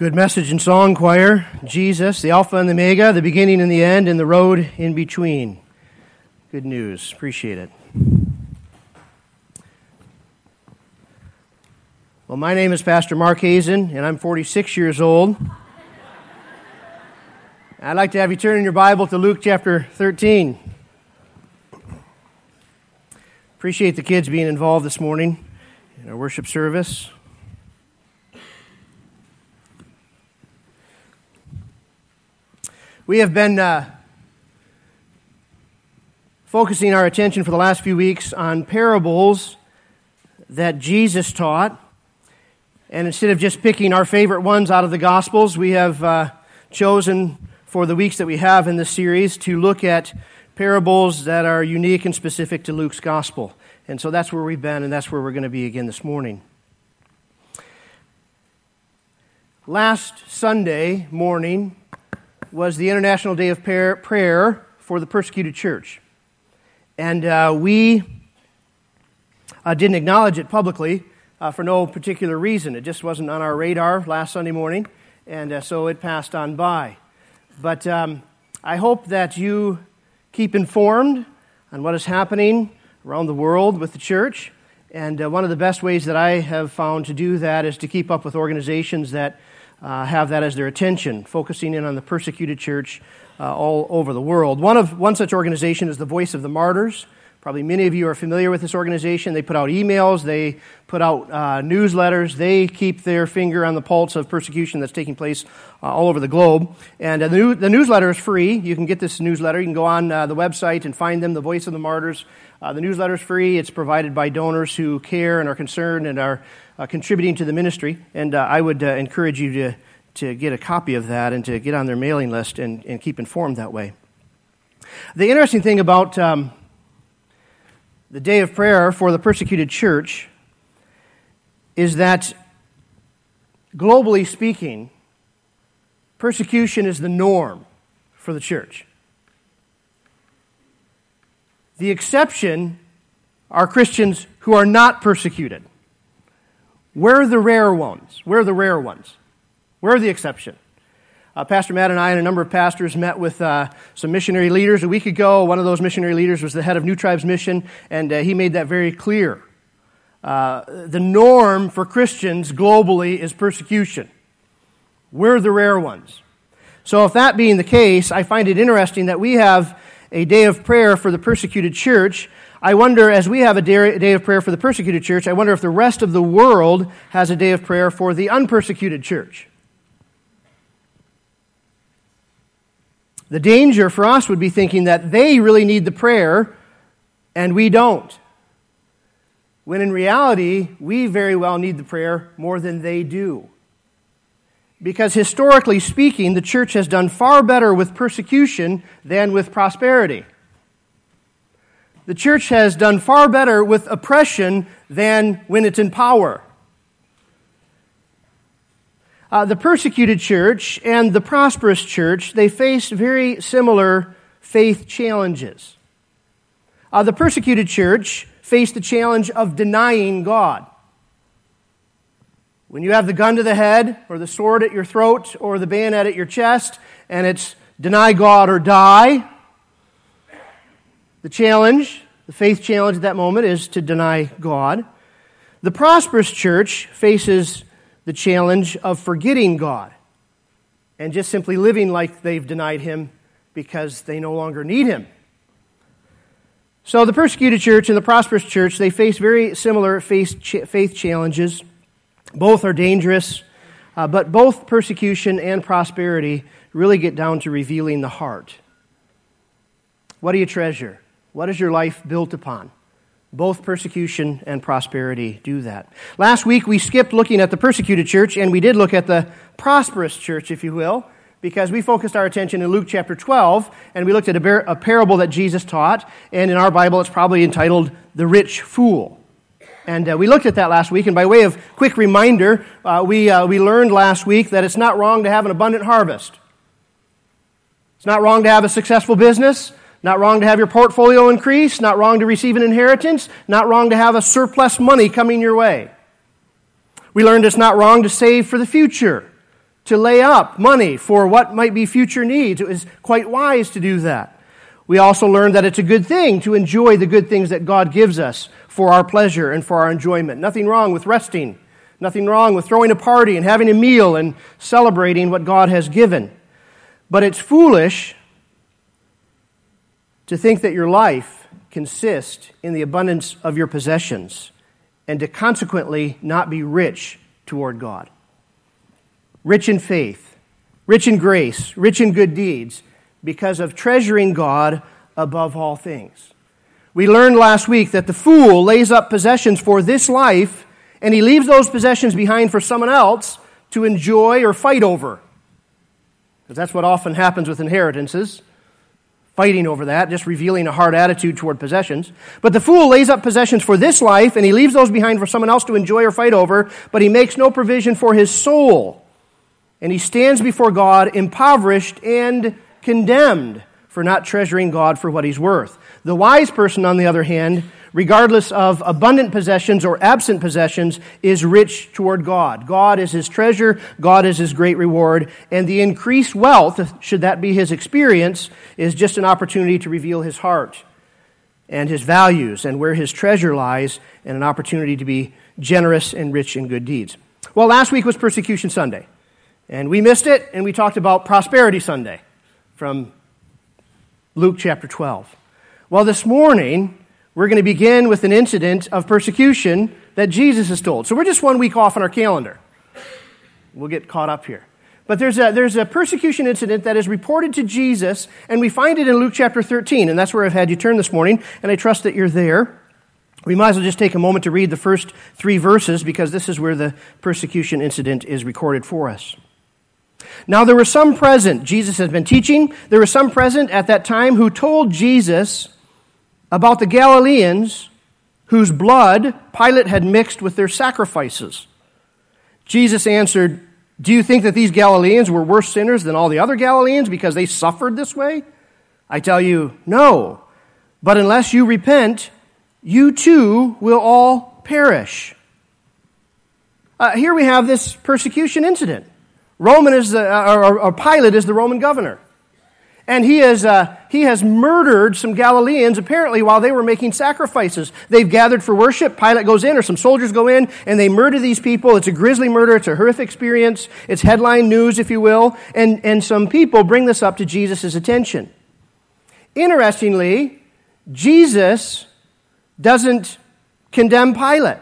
Good message and song, choir. Jesus, the Alpha and the Omega, the beginning and the end, and the road in between. Good news. Appreciate it. Well, my name is Pastor Mark Hazen, and I'm 46 years old. I'd like to have you turn in your Bible to Luke chapter 13. Appreciate the kids being involved this morning in our worship service. We have been focusing our attention for the last few weeks on parables that Jesus taught. And instead of just picking our favorite ones out of the Gospels, we have chosen for the weeks that we have in this series to look at parables that are unique and specific to Luke's Gospel. And so that's where we've been, and that's where we're going to be again this morning. Last Sunday morning was the International Day of Prayer for the Persecuted Church. And we didn't acknowledge it publicly for no particular reason. It just wasn't on our radar last Sunday morning, and so it passed on by. But I hope that you keep informed on what is happening around the world with the church. And one of the best ways that I have found to do that is to keep up with organizations that have that as their attention, focusing in on the persecuted church all over the world. One such organization is the Voice of the Martyrs. Probably many of you are familiar with this organization. They put out emails, they put out newsletters, they keep their finger on the pulse of persecution that's taking place all over the globe. And the newsletter is free. You can get this newsletter. You can go on the website and find them, the Voice of the Martyrs. The newsletter is free. It's provided by donors who care and are concerned and are contributing to the ministry. And I would encourage you to get a copy of that and to get on their mailing list and keep informed that way. The interesting thing about the day of prayer for the persecuted church is that, globally speaking, persecution is the norm for the church. The exception are Christians who are not persecuted. We're the rare ones. We're the rare ones. We're the exception. Pastor Matt and I and a number of pastors met with some missionary leaders a week ago. One of those missionary leaders was the head of New Tribes Mission, and he made that very clear. The norm for Christians globally is persecution. We're the rare ones. So if that being the case, I find it interesting that we have a day of prayer for the persecuted church. I wonder, as we have a day of prayer for the persecuted church, I wonder if the rest of the world has a day of prayer for the unpersecuted church. The danger for us would be thinking that they really need the prayer and we don't. When in reality, we very well need the prayer more than they do. Because historically speaking, the church has done far better with persecution than with prosperity. The church has done far better with oppression than when it's in power. The persecuted church and the prosperous church, they face very similar faith challenges. The persecuted church faced the challenge of denying God. When you have the gun to the head, or the sword at your throat, or the bayonet at your chest, and it's deny God or die, the challenge, the faith challenge at that moment is to deny God. The prosperous church faces the challenge of forgetting God and just simply living like they've denied Him because they no longer need Him. So the persecuted church and the prosperous church, they face very similar faith challenges. Both are dangerous, but both persecution and prosperity really get down to revealing the heart. What do you treasure? What is your life built upon? Both persecution and prosperity do that. Last week we skipped looking at the persecuted church, and we did look at the prosperous church, if you will, because we focused our attention in Luke chapter 12, and we looked at a parable that Jesus taught, and in our Bible it's probably entitled The Rich Fool. And we looked at that last week, and by way of quick reminder, we learned last week that it's not wrong to have an abundant harvest. It's not wrong to have a successful business. Not wrong to have your portfolio increase, not wrong to receive an inheritance, not wrong to have a surplus money coming your way. We learned it's not wrong to save for the future, to lay up money for what might be future needs. It was quite wise to do that. We also learned that it's a good thing to enjoy the good things that God gives us for our pleasure and for our enjoyment. Nothing wrong with resting. Nothing wrong with throwing a party and having a meal and celebrating what God has given. But it's foolish to think that your life consists in the abundance of your possessions and to consequently not be rich toward God. Rich in faith, rich in grace, rich in good deeds, because of treasuring God above all things. We learned last week that the fool lays up possessions for this life, and he leaves those possessions behind for someone else to enjoy or fight over. Because that's what often happens with inheritances. Fighting over that, just revealing a hard attitude toward possessions. But the fool lays up possessions for this life, and he leaves those behind for someone else to enjoy or fight over, but he makes no provision for his soul. And he stands before God impoverished and condemned for not treasuring God for what he's worth. The wise person, on the other hand, regardless of abundant possessions or absent possessions, is rich toward God. God is his treasure, God is his great reward, and the increased wealth, should that be his experience, is just an opportunity to reveal his heart and his values and where his treasure lies, and an opportunity to be generous and rich in good deeds. Well, last week was Persecution Sunday, and we missed it, and we talked about Prosperity Sunday from Luke chapter 12. Well, this morning, we're going to begin with an incident of persecution that Jesus has told. So we're just 1 week off on our calendar. We'll get caught up here. But there's a persecution incident that is reported to Jesus, and we find it in Luke chapter 13, and that's where I've had you turn this morning, and I trust that you're there. We might as well just take a moment to read the first 3 verses, because this is where the persecution incident is recorded for us. Now there were some present, Jesus has been teaching, there were some present at that time who told Jesus about the Galileans whose blood Pilate had mixed with their sacrifices. Jesus answered, "Do you think that these Galileans were worse sinners than all the other Galileans because they suffered this way? I tell you, no. But unless you repent, you too will all perish." Here we have this persecution incident. Pilate is the Roman governor. And he has murdered some Galileans, apparently, while they were making sacrifices. They've gathered for worship. Pilate goes in, or some soldiers go in, and they murder these people. It's a grisly murder. It's a horrific experience. It's headline news, if you will. And some people bring this up to Jesus' attention. Interestingly, Jesus doesn't condemn Pilate.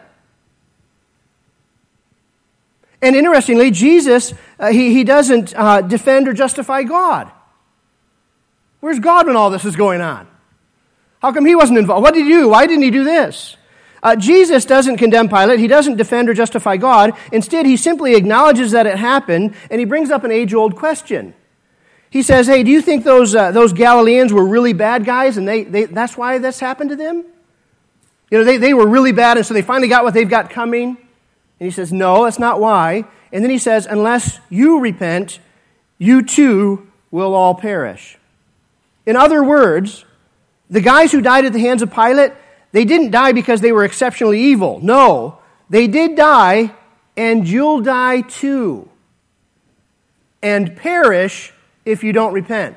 And interestingly, Jesus, he doesn't defend or justify God. Where's God when all this is going on? How come he wasn't involved? What did he do? Why didn't he do this? Jesus doesn't condemn Pilate. He doesn't defend or justify God. Instead, he simply acknowledges that it happened, and he brings up an age-old question. He says, hey, do you think those Galileans were really bad guys, and that's why this happened to them? You know, they were really bad, and so they finally got what they've got coming. And he says, no, that's not why. And then he says, unless you repent, you too will all perish. In other words, the guys who died at the hands of Pilate, they didn't die because they were exceptionally evil. No, they did die, and you'll die too. And perish if you don't repent.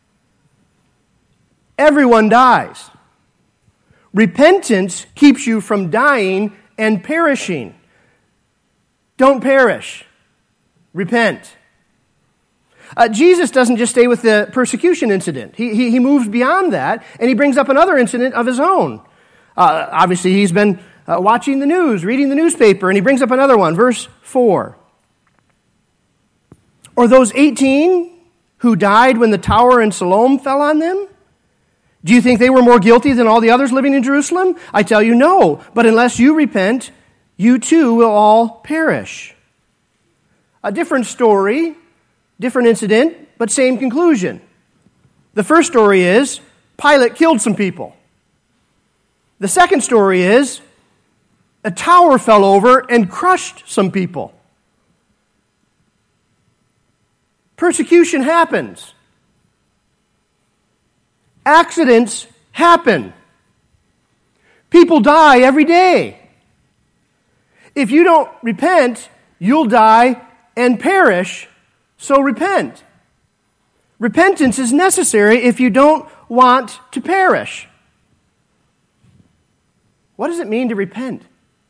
Everyone dies. Repentance keeps you from dying and perishing. Don't perish. Repent. Jesus doesn't just stay with the persecution incident. He moves beyond that, and he brings up another incident of his own. Obviously, he's been watching the news, reading the newspaper, and he brings up another one, verse 4. Or those 18 who died when the tower in Siloam fell on them? Do you think they were more guilty than all the others living in Jerusalem? I tell you, no. But unless you repent, you too will all perish. A different story, different incident, but same conclusion. The first story is Pilate killed some people. The second story is a tower fell over and crushed some people. Persecution happens. Accidents happen. People die every day. If you don't repent, you'll die and perish So repent. Repentance is necessary if you don't want to perish. What does it mean to repent?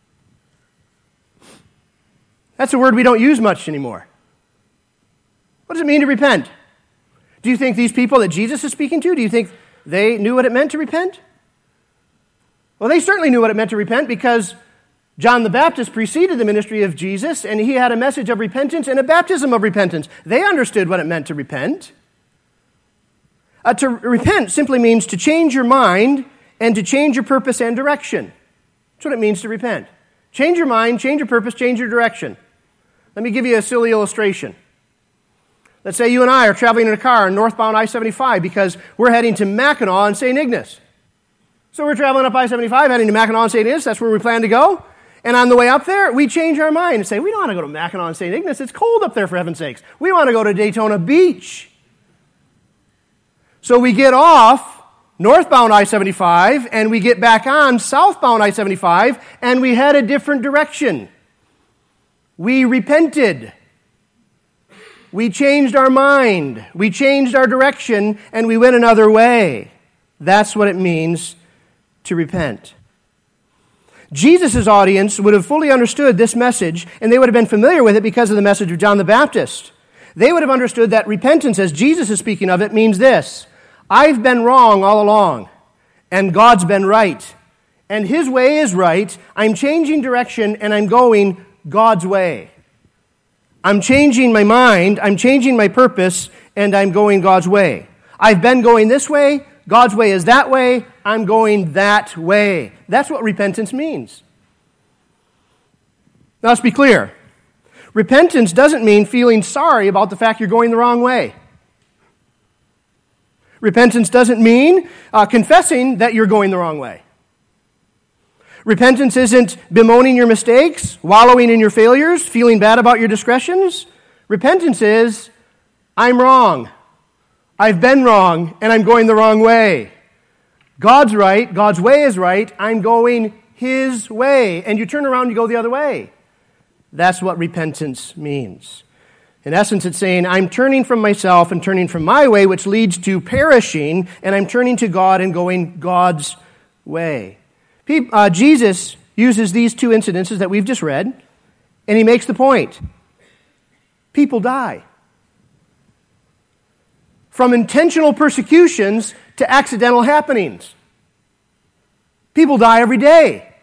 That's a word we don't use much anymore. What does it mean to repent? Do you think these people that Jesus is speaking to, do you think they knew what it meant to repent? Well, they certainly knew what it meant to repent because John the Baptist preceded the ministry of Jesus, and he had a message of repentance and a baptism of repentance. They understood what it meant to repent. To repent simply means to change your mind and to change your purpose and direction. That's what it means to repent. Change your mind, change your purpose, change your direction. Let me give you a silly illustration. Let's say you and I are traveling in a car on northbound I-75 because we're heading to Mackinac and St. Ignace. So we're traveling up I-75, heading to Mackinac and St. Ignace. That's where we plan to go. And on the way up there, we change our mind and say, we don't want to go to Mackinac and St. Ignace. It's cold up there, for heaven's sakes. We want to go to Daytona Beach. So we get off northbound I-75, and we get back on southbound I-75, and we head a different direction. We repented. We changed our mind. We changed our direction, and we went another way. That's what it means to repent. Jesus' audience would have fully understood this message, and they would have been familiar with it because of the message of John the Baptist. They would have understood that repentance, as Jesus is speaking of it, means this: I've been wrong all along, and God's been right. And His way is right. I'm changing direction, and I'm going God's way. I'm changing my mind, I'm changing my purpose, and I'm going God's way. I've been going this way, God's way is that way, I'm going that way. That's what repentance means. Now let's be clear. Repentance doesn't mean feeling sorry about the fact you're going the wrong way. Repentance doesn't mean confessing that you're going the wrong way. Repentance isn't bemoaning your mistakes, wallowing in your failures, feeling bad about your discretions. Repentance is, I'm wrong. I've been wrong, and I'm going the wrong way. God's right. God's way is right. I'm going His way. And you turn around and you go the other way. That's what repentance means. In essence, it's saying, I'm turning from myself and turning from my way, which leads to perishing, and I'm turning to God and going God's way. Jesus uses these two incidences that we've just read, and he makes the point. People die. From intentional persecutions to accidental happenings. People die every day.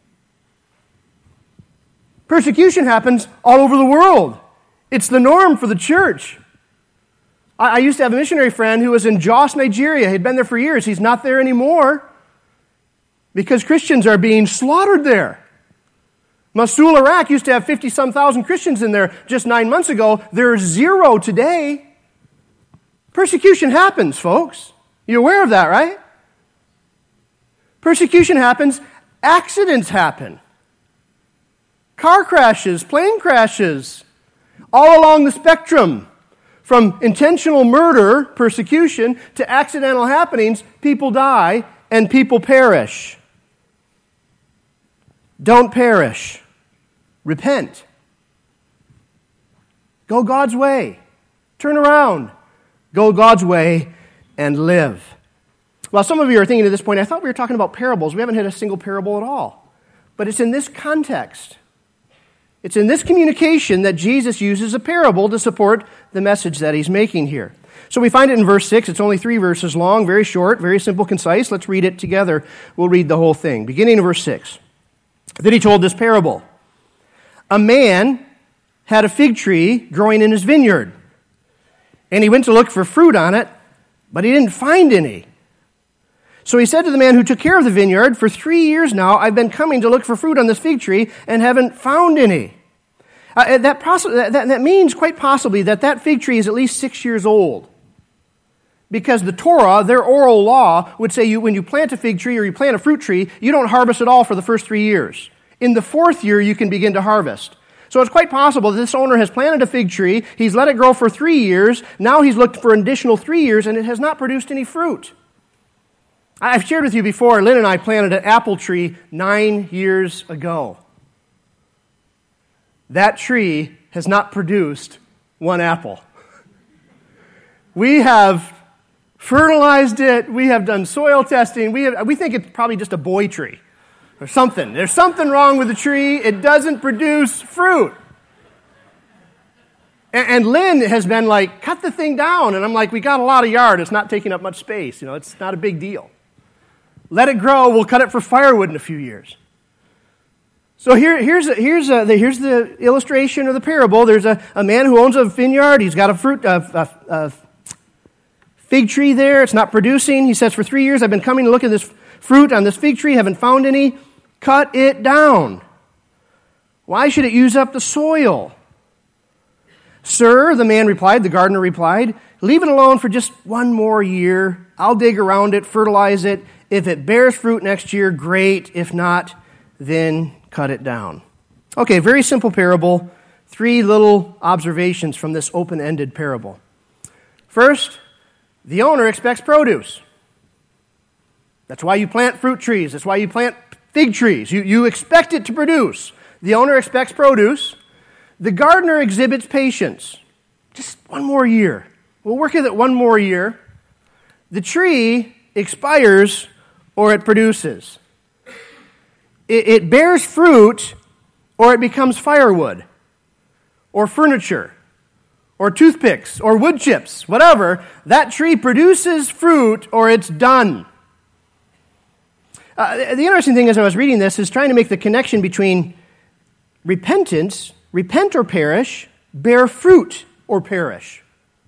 Persecution happens all over the world. It's the norm for the church. I used to have a missionary friend who was in Jos, Nigeria. He'd been there for years. He's not there anymore because Christians are being slaughtered there. Mosul, Iraq used to have 50-some thousand Christians in there just 9 months ago. There's 0 today. Persecution happens, folks. You're aware of that, right? Persecution happens. Accidents happen. Car crashes, plane crashes, all along the spectrum. From intentional murder, persecution, to accidental happenings, people die and people perish. Don't perish. Repent. Go God's way. Turn around. Go God's way and live. Well, some of you are thinking at this point, I thought we were talking about parables. We haven't hit a single parable at all. But it's in this context. It's in this communication that Jesus uses a parable to support the message that he's making here. So we find it in verse 6. It's only 3 verses long, very short, very simple, concise. Let's read it together. We'll read the whole thing. Beginning in verse 6. Then he told this parable. A man had a fig tree growing in his vineyard, and he went to look for fruit on it, but he didn't find any. So he said to the man who took care of the vineyard, for 3 years now I've been coming to look for fruit on this fig tree and haven't found any. That means quite possibly that fig tree is at least 6 years old. Because the Torah, their oral law, would say when you plant a fig tree or you plant a fruit tree, you don't harvest at all for the first 3 years. In the 4th year, you can begin to harvest. So it's quite possible that this owner has planted a fig tree, he's let it grow for 3 years, now he's looked for an additional 3 years, and it has not produced any fruit. I've shared with you before, Lynn and I planted an apple tree 9 years ago. That tree has not produced one apple. We have fertilized it. We have done soil testing. We think it's probably just a boy tree or something. There's something wrong with the tree. It doesn't produce fruit. And Lynn has been like, cut the thing down. And I'm like, we got a lot of yard. It's not taking up much space. It's not a big deal. Let it grow. We'll cut it for firewood in a few years. So here's the illustration of the parable. There's a man who owns a vineyard. He's got a fig tree there. It's not producing. He says, for 3 years I've been coming to look at this fruit on this fig tree. Haven't found any. Cut it down. Why should it use up the soil? Sir, the man replied, the gardener replied, leave it alone for just 1 more year. I'll dig around it, fertilize it. If it bears fruit next year, great. If not, then cut it down. Okay, very simple parable. 3 little observations from this open-ended parable. First, the owner expects produce. That's why you plant fruit trees. That's why you plant fig trees. You expect it to produce. The owner expects produce. The gardener exhibits patience. Just 1 more year. We'll work with it 1 more year. The tree expires or it produces. It bears fruit or it becomes firewood or furniture or toothpicks or wood chips, whatever. That tree produces fruit or it's done. The interesting thing as I was reading this is trying to make the connection between repentance, repent or perish, bear fruit or perish.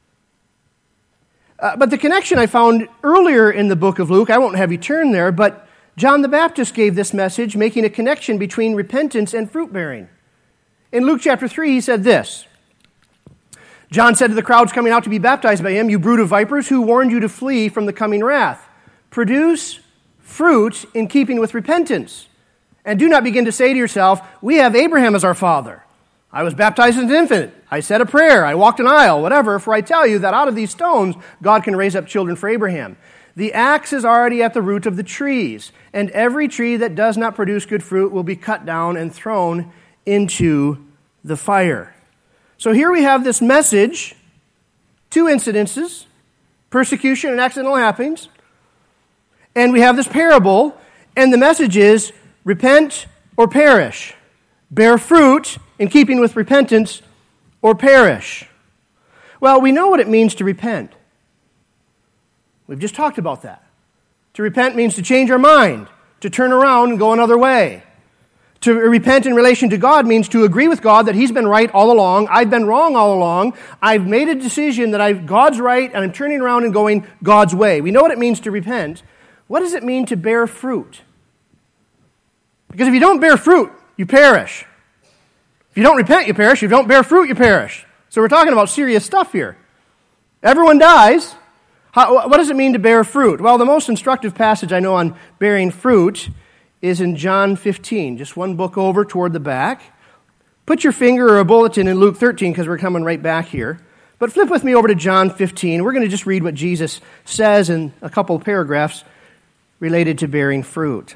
But the connection I found earlier in the book of Luke, I won't have you turn there, but John the Baptist gave this message, making a connection between repentance and fruit bearing. In Luke chapter 3, he said this. John said to the crowds coming out to be baptized by him, you brood of vipers, who warned you to flee from the coming wrath? Produce fruit in keeping with repentance. And do not begin to say to yourself, we have Abraham as our father. I was baptized as an infant. I said a prayer. I walked an aisle, whatever. For I tell you that out of these stones, God can raise up children for Abraham. The axe is already at the root of the trees, and every tree that does not produce good fruit will be cut down and thrown into the fire. So here we have this message, 2 incidences, persecution and accidental happenings, and we have this parable, and the message is, repent or perish. Bear fruit in keeping with repentance or perish. Well, we know what it means to repent. We've just talked about that. To repent means to change our mind, to turn around and go another way. To repent in relation to God means to agree with God that He's been right all along, I've been wrong all along, I've made a decision that God's right, and I'm turning around and going God's way. We know what it means to repent. What does it mean to bear fruit? Because if you don't bear fruit, you perish. If you don't repent, you perish. If you don't bear fruit, you perish. So we're talking about serious stuff here. Everyone dies. What does it mean to bear fruit? Well, the most instructive passage I know on bearing fruit is in John 15, just 1 book over toward the back. Put your finger or a bulletin in Luke 13 because we're coming right back here. But flip with me over to John 15. We're going to just read what Jesus says in a couple of paragraphs related to bearing fruit.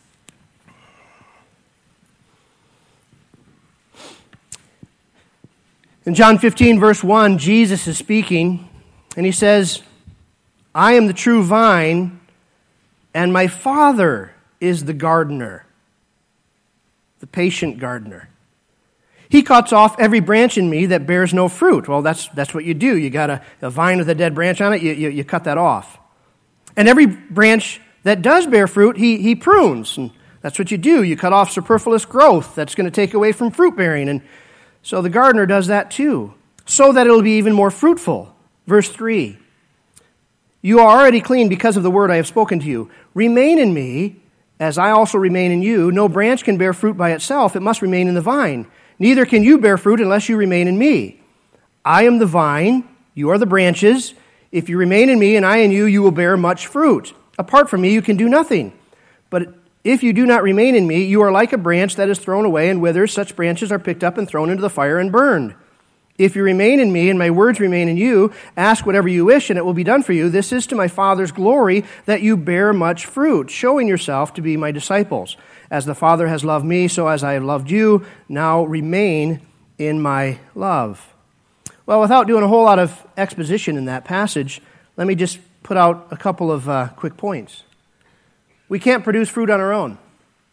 In John 15, verse 1, Jesus is speaking, and he says, I am the true vine, and my Father is the gardener, the patient gardener. He cuts off every branch in me that bears no fruit. Well, that's what you do. You got a vine with a dead branch on it, you cut that off. And every branch that does bear fruit, he prunes. And that's what you do. You cut off superfluous growth that's going to take away from fruit bearing. And so the gardener does that too, so that it'll be even more fruitful. Verse 3, you are already clean because of the word I have spoken to you. Remain in me, as I also remain in you. No branch can bear fruit by itself. It must remain in the vine. Neither can you bear fruit unless you remain in me. I am the vine, you are the branches. If you remain in me and I in you, you will bear much fruit. Apart from me, you can do nothing. But if you do not remain in me, you are like a branch that is thrown away and withers. Such branches are picked up and thrown into the fire and burned. If you remain in me and my words remain in you, ask whatever you wish and it will be done for you. This is to my Father's glory that you bear much fruit, showing yourself to be my disciples. As the Father has loved me, so as I have loved you, now remain in my love. Well, without doing a whole lot of exposition in that passage, let me just put out a couple of quick points. We can't produce fruit on our own.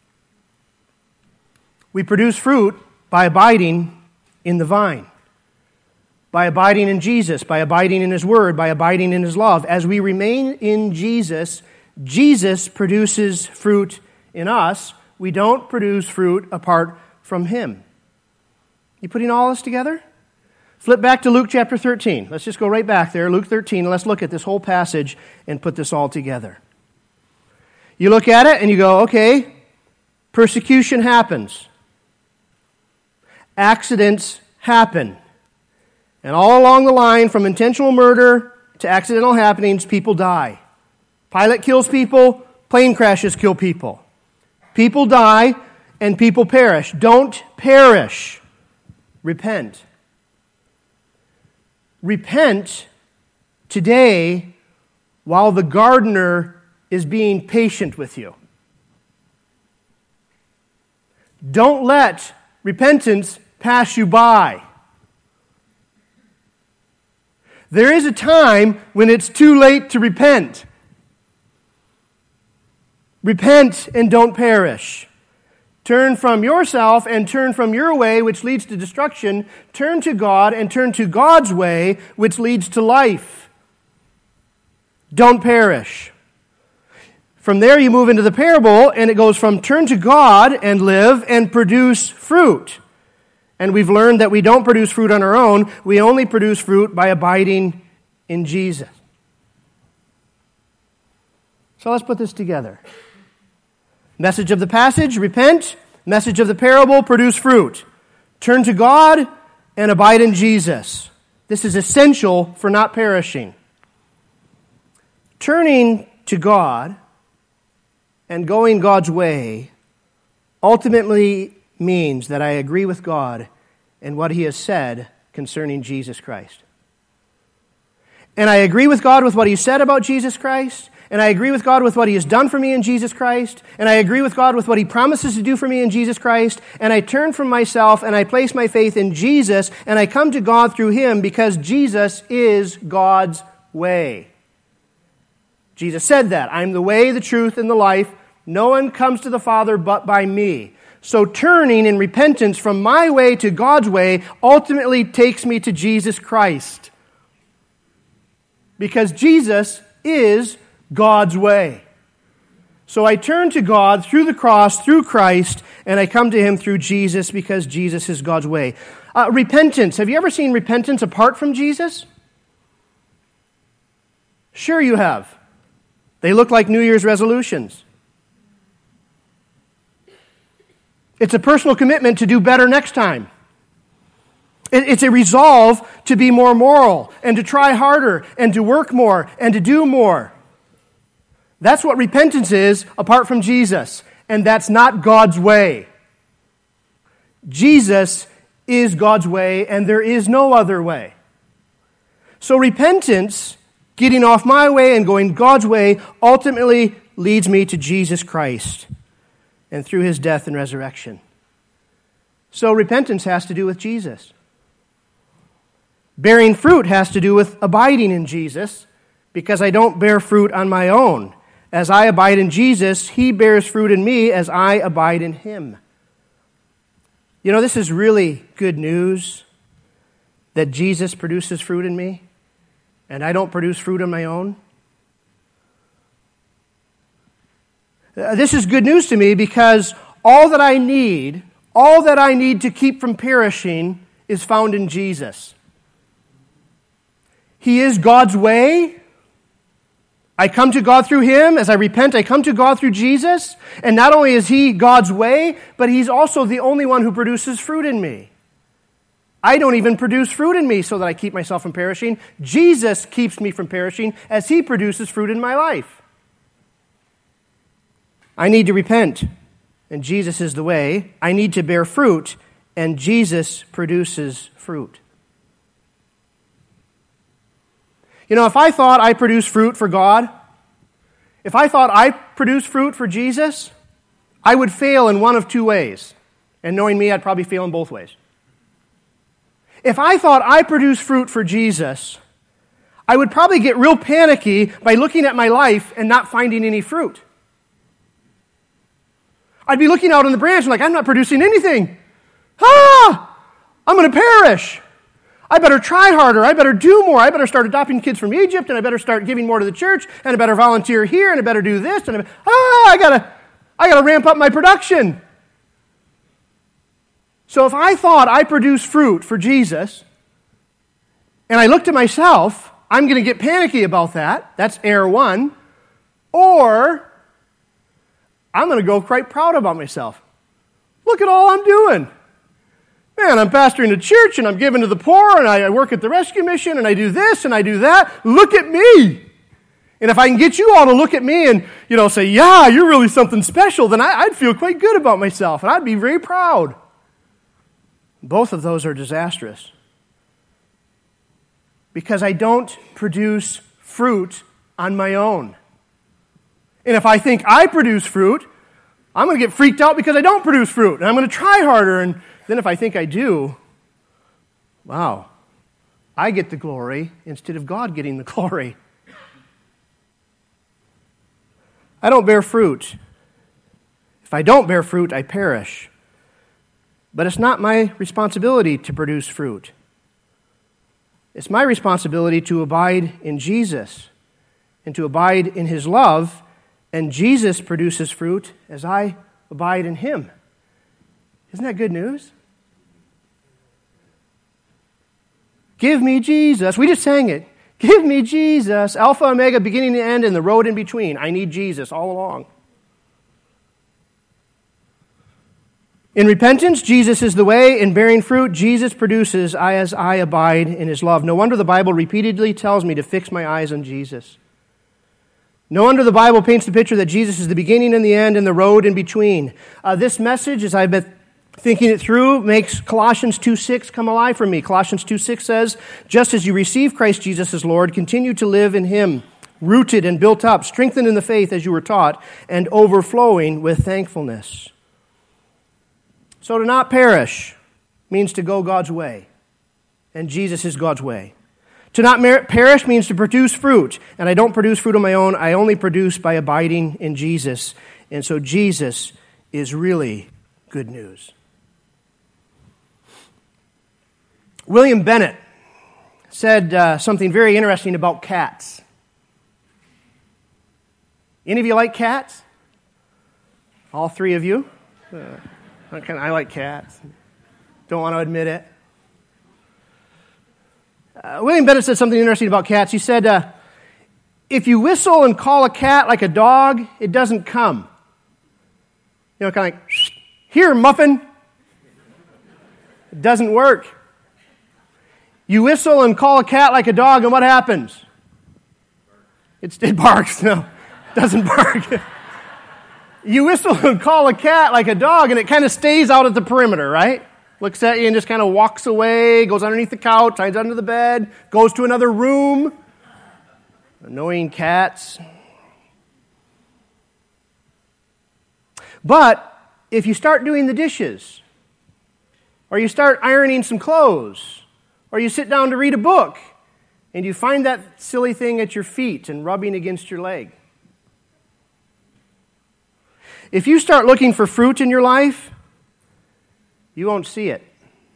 We produce fruit by abiding in the vine, by abiding in Jesus, by abiding in His Word, by abiding in His love. As we remain in Jesus, Jesus produces fruit in us. We don't produce fruit apart from Him. You putting all this together? Flip back to Luke chapter 13. Let's just go right back there, Luke 13, and let's look at this whole passage and put this all together. You look at it and you go, okay, persecution happens. Accidents happen. And all along the line, from intentional murder to accidental happenings, people die. Pilate kills people, plane crashes kill people. People die and people perish. Don't perish. Repent. Repent today while the gardener is being patient with you. Don't let repentance pass you by. There is a time when it's too late to repent. Repent and don't perish. Turn from yourself and turn from your way, which leads to destruction. Turn to God and turn to God's way, which leads to life. Don't perish. From there you move into the parable, and it goes from turn to God and live and produce fruit. And we've learned that we don't produce fruit on our own. We only produce fruit by abiding in Jesus. So let's put this together. Message of the passage, repent. Message of the parable, produce fruit. Turn to God and abide in Jesus. This is essential for not perishing. Turning to God and going God's way ultimately means that I agree with God and what He has said concerning Jesus Christ. And I agree with God with what He said about Jesus Christ, and I agree with God with what He has done for me in Jesus Christ, and I agree with God with what He promises to do for me in Jesus Christ, and I turn from myself and I place my faith in Jesus, and I come to God through Him because Jesus is God's way. Jesus said that. I'm the way, the truth, and the life. No one comes to the Father but by me. So turning in repentance from my way to God's way ultimately takes me to Jesus Christ. Because Jesus is God's way. So I turn to God through the cross, through Christ, and I come to Him through Jesus because Jesus is God's way. Repentance. Have you ever seen repentance apart from Jesus? Sure you have. They look like New Year's resolutions. It's a personal commitment to do better next time. It's a resolve to be more moral and to try harder and to work more and to do more. That's what repentance is apart from Jesus, and that's not God's way. Jesus is God's way, and there is no other way. So repentance, getting off my way and going God's way, ultimately leads me to Jesus Christ and through His death and resurrection. So repentance has to do with Jesus. Bearing fruit has to do with abiding in Jesus, because I don't bear fruit on my own. As I abide in Jesus, He bears fruit in me as I abide in Him. You know, this is really good news, that Jesus produces fruit in me, and I don't produce fruit on my own. This is good news to me because all that I need to keep from perishing is found in Jesus. He is God's way. I come to God through Him. As I repent, I come to God through Jesus. And not only is He God's way, but He's also the only one who produces fruit in me. I don't even produce fruit in me so that I keep myself from perishing. Jesus keeps me from perishing as He produces fruit in my life. I need to repent, and Jesus is the way. I need to bear fruit, and Jesus produces fruit. You know, if I thought I produced fruit for God, if I thought I produced fruit for Jesus, I would fail in one of two ways. And knowing me, I'd probably fail in both ways. If I thought I produced fruit for Jesus, I would probably get real panicky by looking at my life and not finding any fruit. I'd be looking out on the branch and like, I'm not producing anything. I'm going to perish. I better try harder. I better do more. I better start adopting kids from Egypt, and I better start giving more to the church, and I better volunteer here, and I better do this, and I gotta ramp up my production. So if I thought I produced fruit for Jesus, and I looked at myself, I'm going to get panicky about that. That's error one. Or I'm going to go quite proud about myself. Look at all I'm doing. Man, I'm pastoring a church, and I'm giving to the poor, and I work at the rescue mission, and I do this, and I do that. Look at me. And if I can get you all to look at me and, say, yeah, you're really something special, then I'd feel quite good about myself, and I'd be very proud. Both of those are disastrous. Because I don't produce fruit on my own. And if I think I produce fruit, I'm going to get freaked out because I don't produce fruit, and I'm going to try harder, and then if I think I do, wow, I get the glory instead of God getting the glory. I don't bear fruit. If I don't bear fruit, I perish. But it's not my responsibility to produce fruit. It's my responsibility to abide in Jesus and to abide in His love, and Jesus produces fruit as I abide in Him. Isn't that good news? Give me Jesus. We just sang it. Give me Jesus. Alpha, Omega, beginning and end, and the road in between. I need Jesus all along. In repentance, Jesus is the way. In bearing fruit, Jesus produces as I abide in His love. No wonder the Bible repeatedly tells me to fix my eyes on Jesus. No wonder the Bible paints the picture that Jesus is the beginning and the end and the road in between. This message, as I've been thinking it through, makes Colossians 2:6 come alive for me. Colossians 2:6 says, just as you receive Christ Jesus as Lord, continue to live in Him, rooted and built up, strengthened in the faith as you were taught, and overflowing with thankfulness. So to not perish means to go God's way, and Jesus is God's way. To not perish means to produce fruit, and I don't produce fruit on my own. I only produce by abiding in Jesus, and so Jesus is really good news. William Bennett said something very interesting about cats. Any of you like cats? All three of you? I like cats. Don't want to admit it. William Bennett said something interesting about cats. He said, if you whistle and call a cat like a dog, it doesn't come. Kind of like, here, muffin. It doesn't work. You whistle and call a cat like a dog, and what happens? It barks. No, it doesn't bark. You whistle and call a cat like a dog, and it kind of stays out at the perimeter, right? Looks at you and just kind of walks away, goes underneath the couch, hides under the bed, goes to another room. Annoying cats. But if you start doing the dishes, or you start ironing some clothes, or you sit down to read a book, and you find that silly thing at your feet and rubbing against your leg. If you start looking for fruit in your life, you won't see it.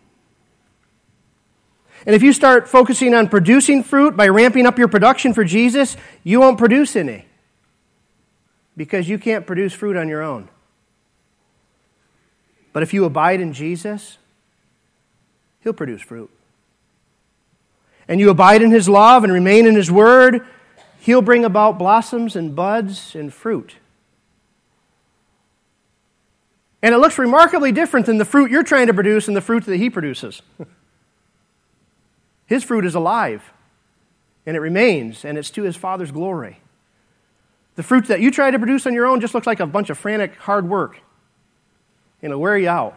And if you start focusing on producing fruit by ramping up your production for Jesus, you won't produce any. Because you can't produce fruit on your own. But if you abide in Jesus, He'll produce fruit. And you abide in His love and remain in His word, He'll bring about blossoms and buds and fruit. And it looks remarkably different than the fruit you're trying to produce and the fruit that He produces. His fruit is alive, and it remains, and it's to His Father's glory. The fruit that you try to produce on your own just looks like a bunch of frantic hard work. It'll wear you out.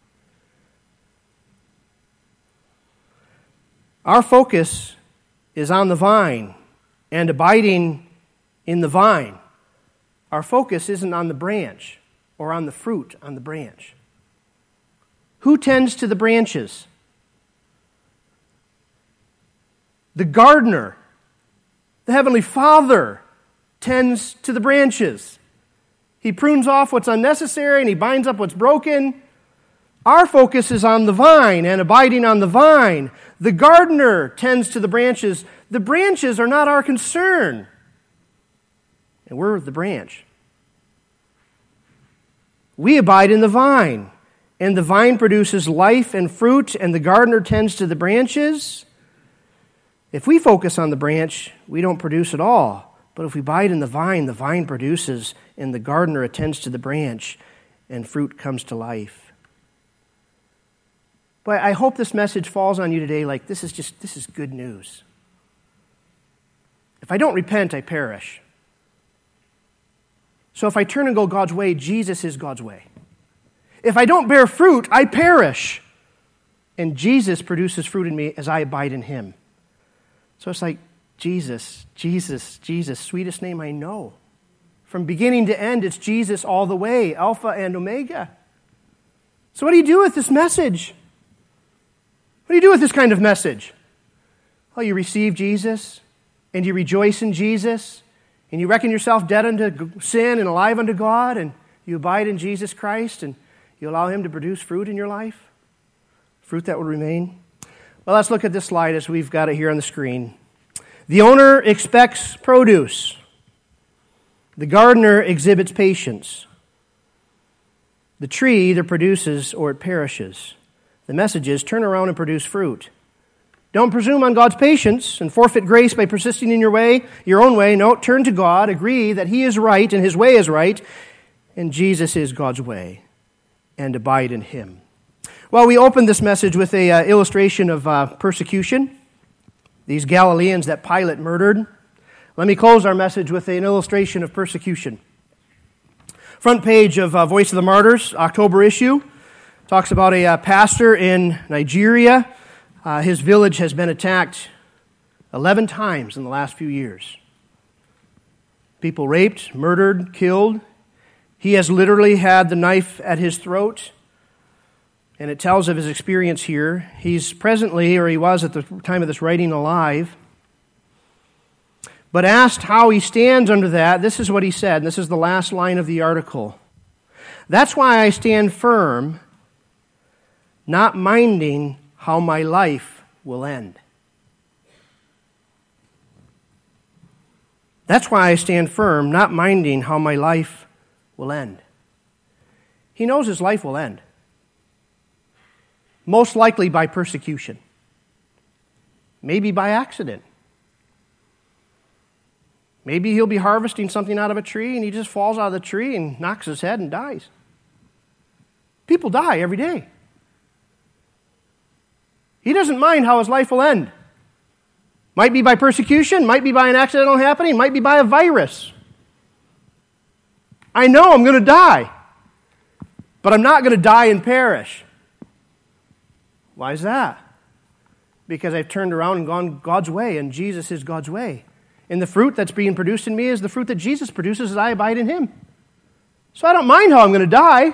Our focus is on the vine and abiding in the vine. Our focus isn't on the branch or on the fruit on the branch. Who tends to the branches? The gardener, the Heavenly Father, tends to the branches. He prunes off what's unnecessary and He binds up what's broken. Our focus is on the vine and abiding on the vine. The gardener tends to the branches. The branches are not our concern. And we're the branch. We abide in the vine, and the vine produces life and fruit, and the gardener tends to the branches. If we focus on the branch, we don't produce at all. But if we abide in the vine produces, and the gardener attends to the branch, and fruit comes to life. But I hope this message falls on you today like this is good news. If I don't repent, I perish. So if I turn and go God's way, Jesus is God's way. If I don't bear fruit, I perish. And Jesus produces fruit in me as I abide in Him. So it's like, Jesus, Jesus, Jesus, sweetest name I know. From beginning to end, it's Jesus all the way, Alpha and Omega. So what do you do with this message? What do you do with this kind of message? Well, you receive Jesus, and you rejoice in Jesus, and you reckon yourself dead unto sin and alive unto God, and you abide in Jesus Christ, and you allow Him to produce fruit in your life, fruit that will remain. Well, let's look at this slide as we've got it here on the screen. The owner expects produce. The gardener exhibits patience. The tree either produces or it perishes. The message is, turn around and produce fruit. Don't presume on God's patience and forfeit grace by persisting in your own way. No, turn to God, agree that He is right and His way is right, and Jesus is God's way, and abide in Him. Well, we opened this message with an illustration of persecution, these Galileans that Pilate murdered. Let me close our message with an illustration of persecution. Front page of Voice of the Martyrs, October issue, talks about a pastor in Nigeria. His village has been attacked 11 times in the last few years. People raped, murdered, killed. He has literally had the knife at his throat, and it tells of his experience here. He's presently, or he was at the time of this writing, alive. But asked how he stands under that, this is what he said, and this is the last line of the article. That's why I stand firm, not minding how my life will end. That's why I stand firm, not minding how my life will end. He knows his life will end. Most likely by persecution. Maybe by accident. Maybe he'll be harvesting something out of a tree and he just falls out of the tree and knocks his head and dies. People die every day. He doesn't mind how his life will end. Might be by persecution, might be by an accidental happening, might be by a virus. I know I'm going to die, but I'm not going to die and perish. Why is that? Because I've turned around and gone God's way, and Jesus is God's way. And the fruit that's being produced in me is the fruit that Jesus produces as I abide in Him. So I don't mind how I'm going to die.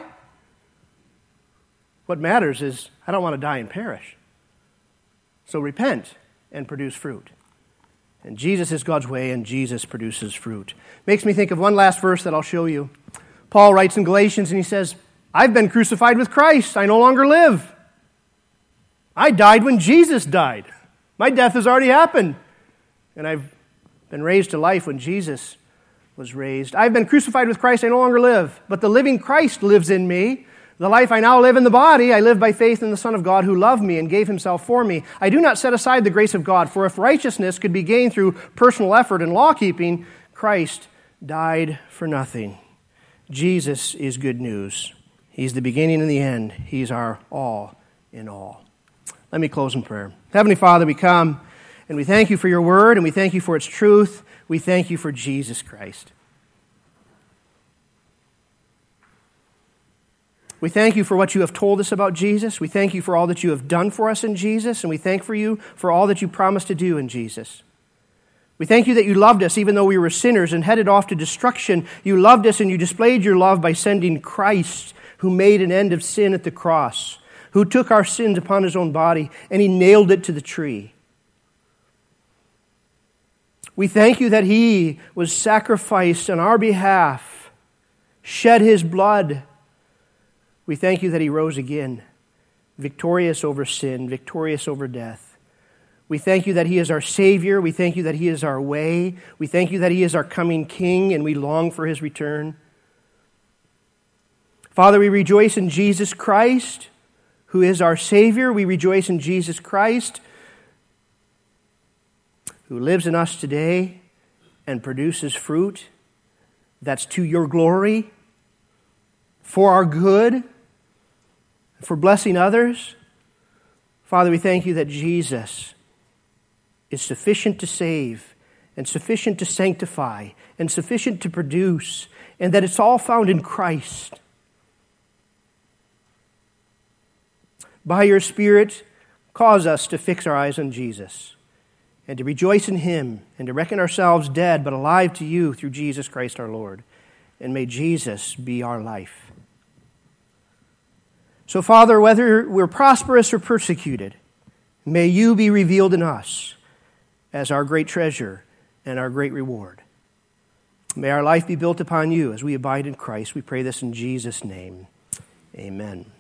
What matters is I don't want to die and perish. So repent and produce fruit. And Jesus is God's way, and Jesus produces fruit. Makes me think of one last verse that I'll show you. Paul writes in Galatians, and he says, I've been crucified with Christ. I no longer live. I died when Jesus died. My death has already happened. And I've been raised to life when Jesus was raised. I've been crucified with Christ. I no longer live. But the living Christ lives in me. The life I now live in the body, I live by faith in the Son of God who loved me and gave Himself for me. I do not set aside the grace of God, for if righteousness could be gained through personal effort and law-keeping, Christ died for nothing. Jesus is good news. He's the beginning and the end. He's our all in all. Let me close in prayer. Heavenly Father, we come and we thank You for Your word, and we thank You for its truth. We thank You for Jesus Christ. We thank You for what You have told us about Jesus. We thank You for all that You have done for us in Jesus, and we thank You for all that You promised to do in Jesus. We thank You that You loved us even though we were sinners and headed off to destruction. You loved us and You displayed Your love by sending Christ, who made an end of sin at the cross, who took our sins upon His own body, and He nailed it to the tree. We thank you that he was sacrificed on our behalf, shed his blood. We thank you that he rose again, victorious over sin, victorious over death. We thank you that he is our Savior. We thank you that he is our way. We thank you that he is our coming King, and we long for his return. Father, we rejoice in Jesus Christ, who is our Savior. We rejoice in Jesus Christ, who lives in us today and produces fruit that's to your glory, for our good, for blessing others. Father, we thank you that Jesus is sufficient to save and sufficient to sanctify and sufficient to produce, and that it's all found in Christ. By your Spirit, cause us to fix our eyes on Jesus and to rejoice in him and to reckon ourselves dead but alive to you through Jesus Christ our Lord. And may Jesus be our life. So, Father, whether we're prosperous or persecuted, may you be revealed in us as our great treasure and our great reward. May our life be built upon you as we abide in Christ. We pray this in Jesus' name. Amen.